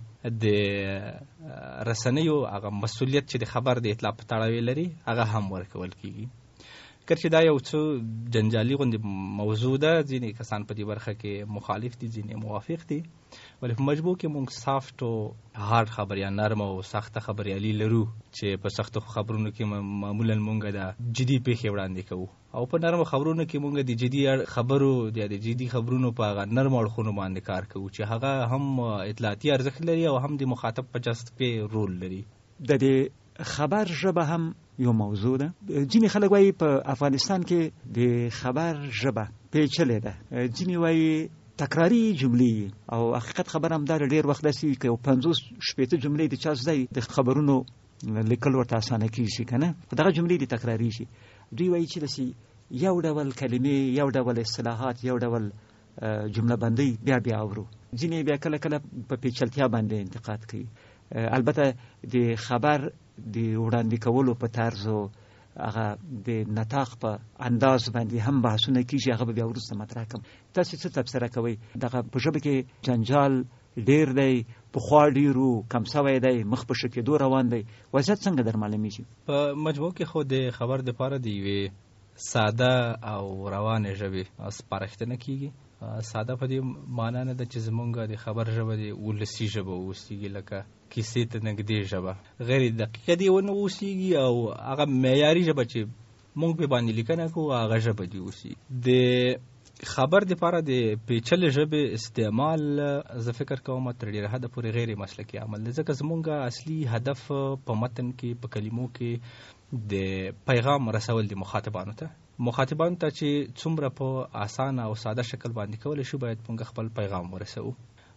د رسنیو هغه مسؤلیت چې د خبر د اطلاع په تړاو لري هغه هم ورکول کېږي. که چې دا یو څه جنجالي غوندې موضوع ده، ځینې کسان په دې برخه کې مخالف دي، ځینې موافق دي، ولې په مجموع کې موږ سافت او هارد خبر یا نرم او سخته خبریالي لرو چې په سختو خبرونو کې معمولا موږ د جدي پیښې وړاندې کوو، او په نرمو خبرونو کې موږ د جدي خبرو د جدي خبرونو په هغه نرمو اړخونو باندې کار کوو چې هغه هم اطلاعاتي ارزښت لري او هم د مخاطب په جذب کې رول لري. د دې خبر ژبه هم یو موضوع ده. ځینې خلک وایي په افغانستان کې د خبر ژبه پیچلې ده، ځینې وایي تکراری جملې، او حقیقت خبر هم دا ډېر وخت داسې که پنځوس شپېته جملې د چا زده د خبرونو لیکل ورته اسانه کېږي که نه، خو دغه جملې دې تکراریږي. دوی وایي چې داسې یو ډول کلمې، یو ډول اصطلاحات، یو ډول جمله بندۍ بیا بیا اورو. ځینې بیا کله کله په پیچلتیا باندې انتقاد کوي. البته د خبر د وړاندې کولو په طرز او هغه د نطاق په انداز باندې هم بحثونه کیږي، هغه به بیا وروسته مطرح کړم. تاسې څه تبصره کوئ؟ دغه په ژبه کې جنجال ډېر دی، پخوا ډېرو کم سوی دی، مخ په ښه کېدو روان دی، وضعیت څنګه در معلومیږي؟ په مجموع کې خو د خبر دپاره د یوې ساده او روانې ژبې سپارښتنه کیږي. ساده په دې معنا نه ده چې زمونږ د خبر ژبه د ولسي ژبه اوسیږي، لکه کیسې ته نږدې ژبه، غیر دقیقه دې ونه اوسیږي، او هغه معیاري ژبه چې مونږ په باندې لیکنه کوو هغه ژبه دې اوسي. د خبر دپاره د پیچلې ژبې استعمال زه فکر کوم تر ډېره حده پورې غیر مسلکي عمل دی، ځکه زمونږ اصلي هدف په متن کې په کلمو کې د پیغام رسول دي مخاطبانو ته مخاطبانو ته چې څومره په اسانه او ساده شکل باندې کولی شو باید موږ خپل پیغام ورسوو.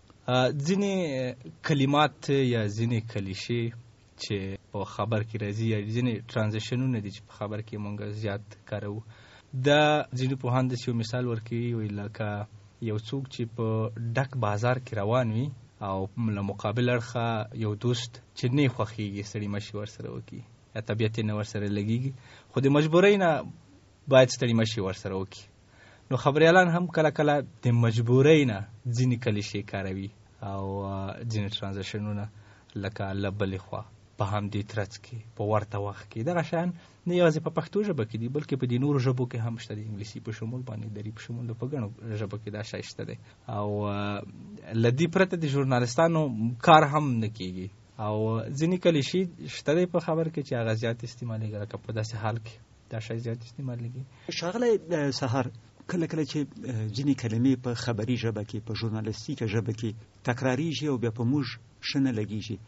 ځینې کلمات یا ځینې کلیشې چې په خبر کې راځي یا ځینې ترانزیشنونه دي چې په خبر کې موږ زیات کاروو، دا ځینې پوهان داسې یو مثال ورکوي، وایي لکه یو څوک چې په ډک بازار کې روان وي او له مقابل اړخه یو دوست چې نه خوښېږي سړي مشي ورسره وکړي یا طبیعت یې نه ورسره لګېږي، خو د مجبورۍ نه باید ستړي مشي ورسره وکړي. نو خبریالان هم کله کله د مجبورۍ نه ځینې کلیشې کاروي او ځینې ترانزیشنونه لکه له بلې خوا په همدې ترڅ کې په ورته وخت کې دغه شیان نه یوازې په پښتو ژبه کې دي بلکې په دې نورو ژبو کې هم شته، د انګلیسي په شمول باندې دری په شمول په ګڼو ژبو کې دا شی شته دی، او له دې پرته د ژورنالستانو کار هم نه کېږي، او ځینې کلیشې شته دی په خبر کې چې هغه زیات استعمالېږي، لکه په داسې حال کې دا شی زیات استعمالېږي. ښاغلی سهار، کله کله چې ځینې کلمې په خبري ژبه کې په ژورنالیستیکه ژبه کې تکراریږي او بیا په موږ ښه نه لګېږي،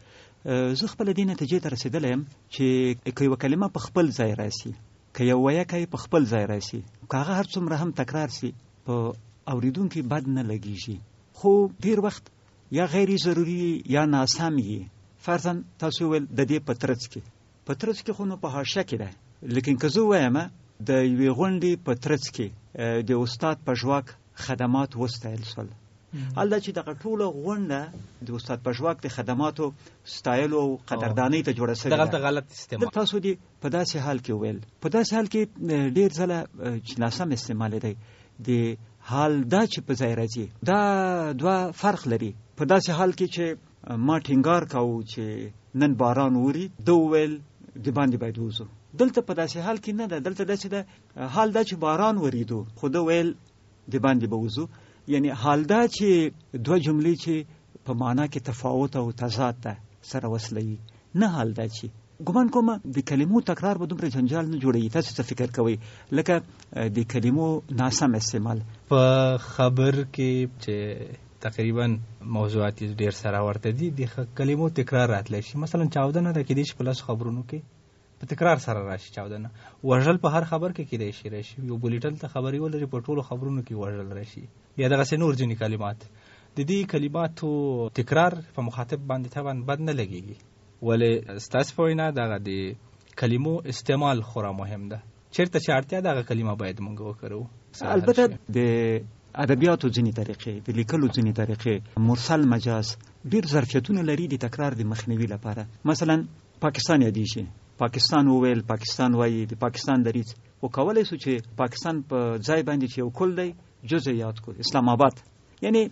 زه خپل دې نتیجې ته رسیدلی یم چې که یوه کلمه په خپل ځای راسي، که یو ویکی په خپل ځای راسي، که هغه هر څومره هم تکرار سي په اوریدونکي بد نه لګیږي، خو ډیر وخت یا غیر ضروري یا ناسم وي. فرضاً تاسو ویل د دې په ترڅ کې په ترڅ کې خو نو په حاشیه کې ده، لیکن که زه وایم د یوې غونډې په ترڅ کې د استاد پژواک خدمات وستایل سول، هلته چې دغه ټوله غونډه د استاد پژواک د خدماتو ستایلو او قدردانۍ ته جوړه شوې ده. دغلته غلط استعمال تاسو دې په داسې حال کې ویل، په داسې حال کې ډېر ځله چې ناسم استعمال دی د حال دا چې په ځای راځي دا دوه فرق لري. په داسې حال کې چې ما ټینګار کاوه چې نن باران اوري، ده وویل د باندې باید وځو. دلته په داسې حال کې نه ده، دلته داسې ده حال دا چې باران وریدو، خو ده ویل د باندې به وځو. یعنی حال دا چې دوه جملې چې په معنا کې تفاوت او تضاد ده سره وصلوي، نه حال دا چې ګمان کوم د کلمو تکرار به دومره جنجال نه جوړوي. تاسو څه فکر کوئ؟ لکه د کلمو ناسم استعمال په خبر کې چې تقریبا موضوعات ډیر سره ورته دي، د کلمو تکرار راتلی شي. مثلا چاودنه ده کېدای شي په لاسو خبرونو کې په تکرار سره راشي. چاودنه وژل په هر خبر کې کېدای شي راشي، یو بولیټل ته خبري ولري په ټولو خبرونو کې وژل راشي، یا دغسې نور ځینې کلمات. د دې کلماتو تکرار په مخاطب باندې طبعا بد نه لګېږي، ولې ستاسو په وینا دغه د کلمو استعمال خورا مهم ده. چېرته چې اړتیا دغه کلمه باید موږ وکاروو. البته د ادبیاتو ځینې طریقې، د لیکلو ځینې طریقې، مرسل مجاز ډېر ظرفیتونه لري د تکرار د مخنیوي لپاره. مثلا پاکستان یادېږي، پاکستان وویل، پاکستان وایي، د پاکستان دریځ. خو کولی سو چې پاکستان په ځای باندې چې یو کل دی جزء یاد کړو، اسلام آباد. یعنی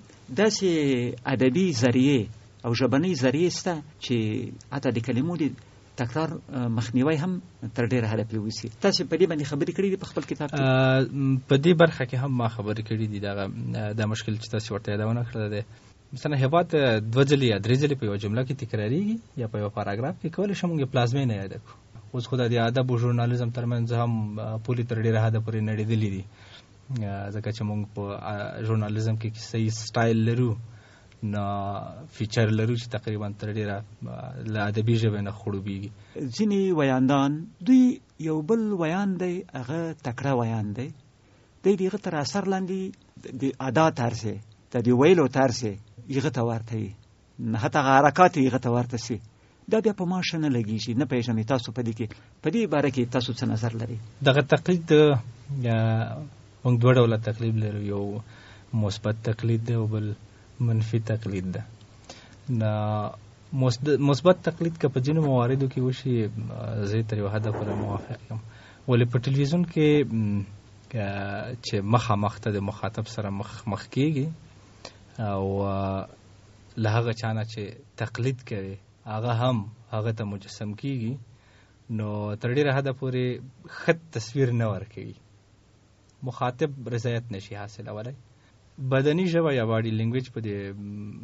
داسې ادبي ذریعې او ژبنۍ ذریعې شته چې حتی د کلمو د تکرار مخنیوی هم تر ډیره حده پرې وشي. تاسو په دې باندې خبرې کړې دي په خپل کتاب کې؟ په دې برخه کې هم ما خبرې کړې دي. دغه د مشکل چې تاسو ورته یادونه کړله ده، مثلا هېواد دوه ځلې یا درې ځلې په یوه جمله کې تکراریږي یا په یوه پاراګراف کې، کولی شو موږ پلازمینه یاده کړو. اوس خو د ادب او ژورنالیزم ترمنځ هم پولې تر ډیره حده پورې نړېدلې دي، ځکه چې موږ په ژورنالیزم کې صحیح سټایل لرو، نه فیچر لرو چې تقریبا تر ډیره له ادبي ژبې نه خړوبېږي. ځینې ویاندان دوی یو بل ویان دی، هغه تکړه ویان دی، دی د هغه تر اثر لاندې د ادا طرز یې، د د ویلو طرز یې هغه ته ورته وي، حتی هغه حرکات یې هغه ته ورته سي. دا بیا په ما ښه نه لګېږي. نه پوهېږم تاسو په دې کې په دې باره کې تاسو څه نظر لرئ؟ دغه تقلید موږ دوه ډوله تقلید لرو، یو مثبت تقلید دی او بل منفي تقلید ده. نه مثبت تقلید که په ځینو مواردو کې وشي زه تر یو حده پورې موافق یم، ولې په ټلویزیون کې چې مخامخ ته د مخاطب سره مخ مخ کېږي او له هغه چا نه چې تقلید کوي هغه هم هغه ته مجسم کېږي، نو تر ډېره حده پورې ښه تصویر نه ورکوي، مخاطب رضایت نشي حاصلولی. بدني ژبه یا باډي لینګویج په دې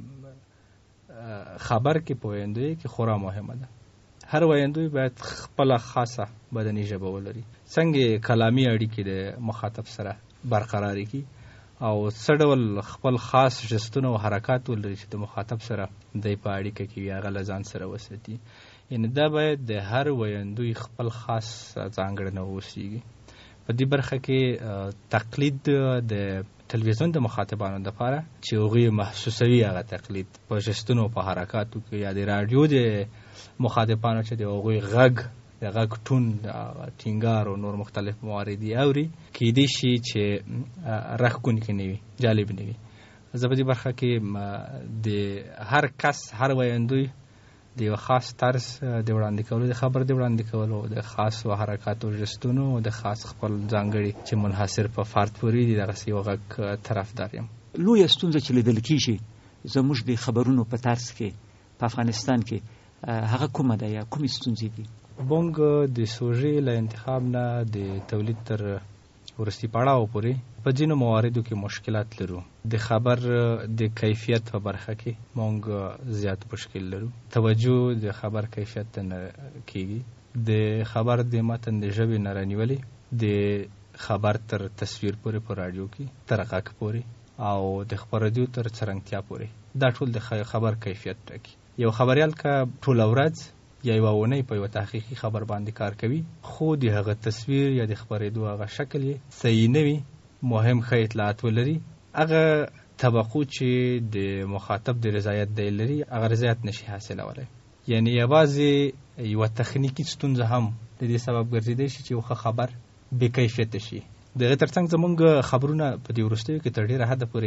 خبر کې په ویندوی کې خورا مهمه ده. هر ویندوی باید خپله خاصه بدني ژبه ولري، څنګه کلامي اړیکې د مخاطب سره برقراري کی او څه ډول خپل خاص جستونه او حرکات ولري چې د مخاطب سره دی په اړیکه کې هغه له ځان سره وساتي. یعنې دا باید د هر ویندوی خپل خاص ځانګړنه واوسیږي. په دې برخه کې تقلید د تلویزیون د مخاطبانو دپاره چې هغوی محسوسوي هغه تقلید په جستونو په حرکاتو کې، یا د راډیو د مخاطبانو چې د هغوی غږ د غږ ټون ټینګار او نور مختلف موارد یې اوري، کیدای شي چې راښکونکي نه وي، جالب نه وي. زه په دې برخه کې د هر کس هر ویندوی د یو خاص طرز د وړاندې کولو، د خبر د وړاندې کولو، د خاصو حرکاتو جستونو او د خاص خپل ځانګړي چې منحصر په فرد پورې دي دغسې یو غږ طرفدار یم. لویه ستونزه چې لیدل کېږي زموږ د خبرونو په طرز کې په افغانستان کې هغه کومه ده یا کومې ستونزې دي؟ موږ د سوژې له انتخاب نه د تولید تر وروستي پړاو پورې په ځینو مواردو کې مشکلات لرو. د خبر د کیفیت په برخه کې موږ زیات مشکل لرو. توجه د خبر کیفیت ته نه کېږي، د خبر د متن د ژبې نه رانیولې د خبر تر تصویر پورې په راډیو کې، تر غږ پورې او د خپرېدو تر څرنګتیا پورې، دا ټول د خبر کیفیت ټاکي. یو خبریال که ټوله ورځ یا یوه اونۍ په یوه تحقیقي خبر باندې کار کوي خو د هغه تصویر یا د خپرېدو هغه شکل یې صحیح نه وي، مهم ښه اطلاعات ولري، هغه طبقو چې د مخاطب د رضایت دی لري هغه رضایت نشي حاصلولی. یعنی یوازې یوه تخنیکي ستونزه هم د دې سبب ګرځېدی شي چې یو ښه خبر بې کیفیته شي. د هغې تر څنګ زمونږ خبرونه په دې وروستیو کې تر ډېره حده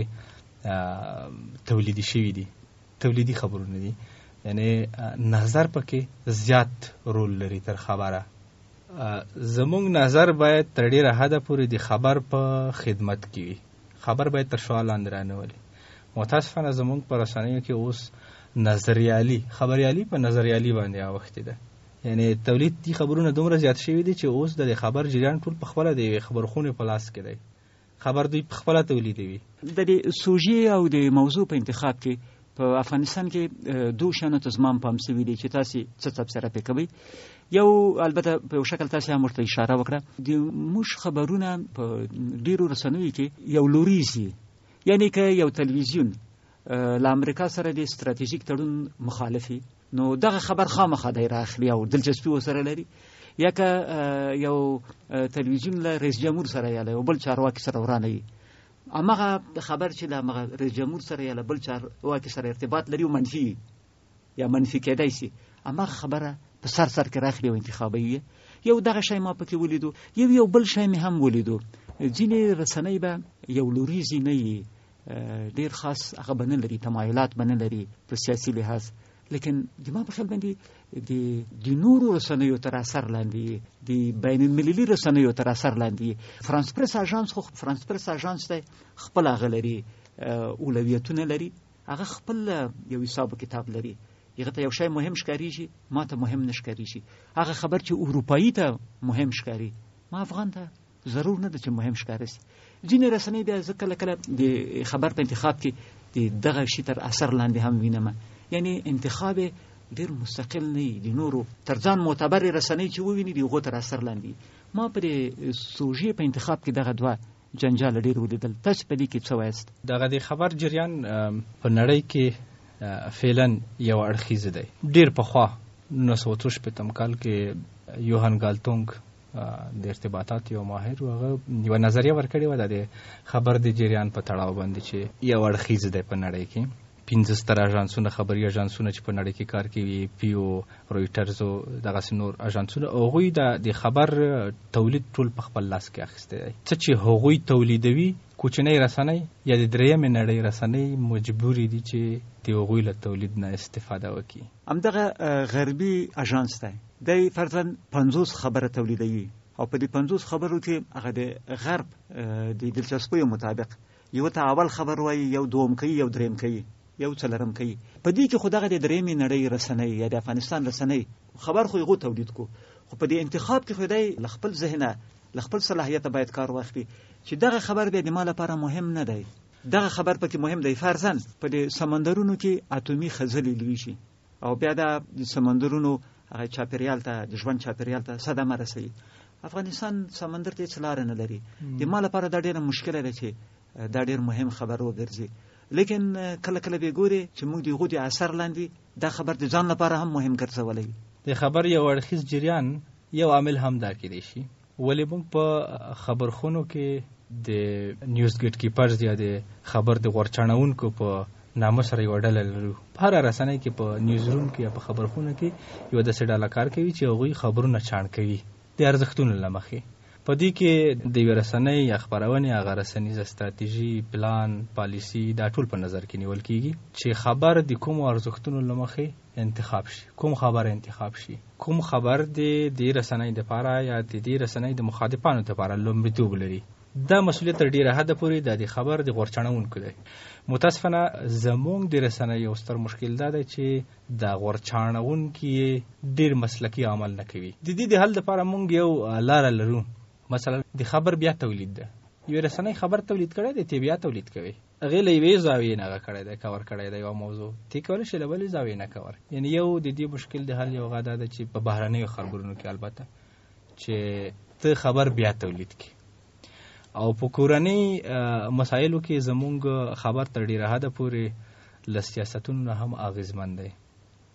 پورې تولیدي شوي دي، تولیدي خبرونه دي، یعنی نظر پکې زیات رول لري تر خبره. زمونږ نظر باید تر ډېره حده پورې د خبر په خدمت کې وي، خبر باید تر شعار لاندې رانولي. متاسفانه زمونږ په رسنیو کې اوس نظریالي خبریالي په نظریالي باندې اوښتې ده. یعنی تولیدي خبرونه دومره زیات شوي دي چې اوس د خبر جریان ټول په خپله د یوې خبرخونې په لاس کې دی، خبر دوی په خپله تولیدوي. د دې سوژې او د موضوع په انتخاب کې په افغانستان کې دوه شیانو ته زما پام سوي دي چې تاسې څه تبصره پرې کوئ. یو البته په یو شکل تاسې هم ورته اشاره وکړه، د موږ خبرونه په ډېرو رسنیو کې یو لوریز دي، یعنی که یو تلویزیون له امریکا سره د ستراتیژیک تړون مخالف وي نو دغه خبر خامخا دی راخلي او دلچسپي ورسره لري، یا که یو تلویزیون له رئیس جمهور سره یا له یو بل چارواکي سره ورانه وي، هماغه خبر چې له هماغه رئیس جمهور سره یا له بل چارواکي سره ارتباط لري او منفي یا منفي کېدای شي، هماغه خبره په سر سر کې راخلي او انتخابوي. یو دغه شی ما پکې ولیدو. یو یو بل شی مې هم ولیدو، ځینې رسنۍ به یو لوریزي نه وي، ډېر خاص هغه به نه لري، تمایلات به نه لري په سیاسي لحاظ، لیکن د ما په خیال باندې د نورو رسنیو تر اثر لاندې، د بین المللي رسنیو تر اثر لاندې. فرانس پرس اژانس خو فرانس پرس اژانس دی، خپل هغه لري، اولویتونه لري، هغه خپل یو حساب کتاب لري. هغه ته یو شی مهم ښکارېږي، ما ته مهم نه ښکارېږي. هغه خبر چې اروپایي ته مهم ښکاري ما افغان ته ضرور نه ده چې مهم ښکاره شي. ځینې رسنۍ بیا زه کله کله د خبر په انتخاب کې د دغه شي تر اثر لاندې هم وینم، یعنی انتخاب ډېر مستقل نه وي، د نورو تر ځان معتبرې رسنۍ چې وویني د هغو تر اثر لاندې. ما په د سوژې په انتخاب کې دغه دوه جنجال ډېر ولیدل. تاسو په دې کې څه وایاست؟ دغه د خبر جریان په نړۍ کې فعلا یو اړخیز دی. ډېر پخوا نولس سوه اتو شپېتم کال کې یوهان ګالتونګ د ارتباطات یو ماهر و، هغه یوه نظریه ورکړې وه د خبر د جریان په تړاو باندې چې یو اړخیز دی په نړۍ کې. پنځه ستر اژانسونه، خبري اژانسونه چې په نړۍ کې کار کوي، پی او، رویټرز او دغسې نور اژانسونه، هغوی د خبر تولید ټول په خپل لاس کې اخیستی دی. څه چې هغوی تولیدوي کوچنۍ رسنۍ یا د درېیمې نړۍ رسنۍ مجبورې دي چې د هغوی له تولید نه استفاده وکړي. همدغه غربي اژانس دی، دی فرضاً پنځوس خبره تولیدوي او په دې پنځوس خبرو کې هغه د غرب د دلچسپیو مطابق یو ته اول خبر وایي، یو دوم کوي، یو درېیم کوي، یو څلرم کوي. په دې کې خو دغه د درېیمې نړۍ رسنۍ یا د افغانستان رسنۍ خبر خو هغو تولید کو، خو په دې انتخاب کې خو دی له خپل ذهنه له خپل صلاحیته باید کار واخلي چې دغه خبر بیا د ما لپاره مهم نه دی، دغه خبر پکې مهم دی. فرضاً په دې سمندرونو کې اتومي خزلې لویږي او بیا د سمندرونو هغه چاپیریال ته، د ژوند چاپیریال ته صدمه رسوي. افغانستان سمندر ته هېڅ لاره نه لري. د ما لپاره دا ډېره مشکله ده چې دا ډېر مهم خبر وګرځي، لیکن کله کله به ګوري چې موږ د هغو د اثر لاندې دا خبر د ځان لپاره هم مهم ګرځولی. د خبر یو اړخیز جریان یو عامل هم دا کېدی شي، ولې موږ په خبرخونو کې د نیوز ګیټ کیپرز یا د خبر د غورچاڼونکو په نامه سره یوه ډله لرو. په هره رسنۍ کې په نیوز روم کې یا په خبرخونه کې یوه داسې ډله کار کوي چې هغوی خبرونه چاڼ کوي د ارزښتونو له مخې. په دې کې د یوې رسنۍ یا خپرونې هغه رسنیزه ستراتیژي، پلان، پالیسي دا ټول په نظر کې نیول کېږي چې خبر د کومو ارزښتونو له مخې انتخاب شي، کوم خبر انتخاب شي، کوم خبر د دې رسنۍ دپاره یا د دې رسنۍ د مخاطبانو دپاره لومړیتوب لري. دا مسؤلیت تر ډېره حده پورې د خبر د غورچاڼونکو دی. متاسفانه زموږ د رسنۍ یو ستر مشکل دا دی چې د غورچاڼونکي ډېر مسلکي عمل نه کوي. د دې د حل دپاره موږ یو لاره لرو. مثلا د خبر بیا تولید ده، یو رسنۍ خبر تولید کړی دی، تی بیا تولید کوي، هغې له یوې زاویې نه هغه کړی دی، کور کړی دی یوه موضوع، تی کولی شي له بلې زاویې نه کور. یعنې یو د دې مشکل د حل یو هغه دا ده چې په بهرنیو خبرونو کې البته چې ته خبر بیا تولید کړي، او په کورنۍ مسایلو کې زمونږ خبر تر ډېره حده پورې له سیاستونو نه هم اغېزمن دی.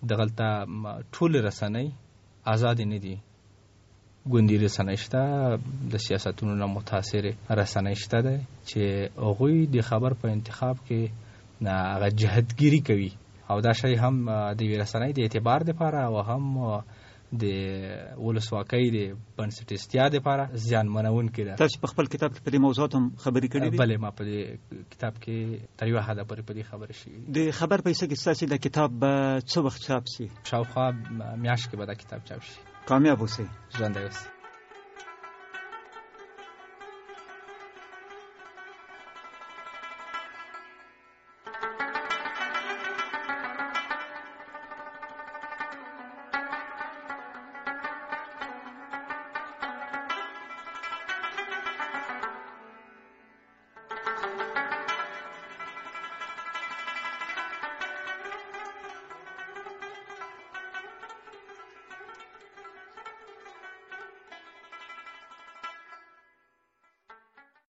دغلته ټول رسنۍ آزاد نه دي. ګوندي رسنۍ شته، د سیاستونو نه متاثر رسنۍ شته ده چې هغوی د خبر په انتخاب کې هغه جهتګیری کوي او دا شی هم د رسنۍ د اعتبار لپاره او هم د ولسواکۍ د بنسټیزتیا لپاره زیانمنونکې ده. تاسو په خپل کتاب کې په دې موضوعات هم خبرې کړې دي؟ بله، ما په دې کتاب کې تر یوه حده پورې په دې خبرې شوي. د خبر پیسې کې ستاسو د کتاب به څه وخت چاپ شي؟ شاوخوا میاشت کې به دا کتاب چاپ شي. کامیاب اوسئ. ژوندی اوسئ.